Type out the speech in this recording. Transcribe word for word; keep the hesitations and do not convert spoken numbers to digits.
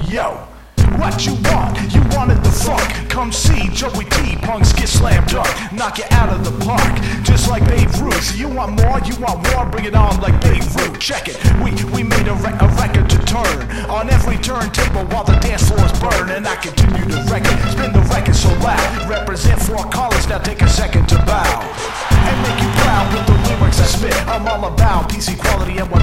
Yo, what you want? You wanted the funk. Come see Joey T. Punks get slammed up, knock you out of the park, just like Babe Ruth. So you want more? You want more? Bring it on like Babe Ruth. Check it. We we made a, re- a record to turn on every turntable while the dance floors burn, and I continue to record, spin the record so loud. Represent four colors. Now take a second to bow and make you proud with the lyrics I spit. I'm all about peace, equality, and